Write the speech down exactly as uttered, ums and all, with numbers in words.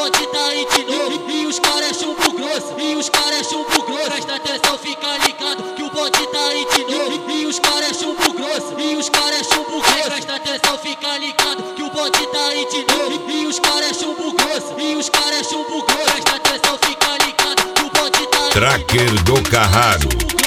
bonde tá aí de novo. E os caras é chumbo grosso, e os caras é chumbo grosso. Presta atenção, fica ligado que o bonde tá aí de novo. E os caras é chumbo grosso, e os caras é chumbo grosso. Presta atenção, fica ligado que o bonde tá aí de novo. E os caras é chumbo grosso, e os caras é chumbo grosso. Presta atenção, fica ligado que o bonde tá aí de novo. Tracker do Carraro.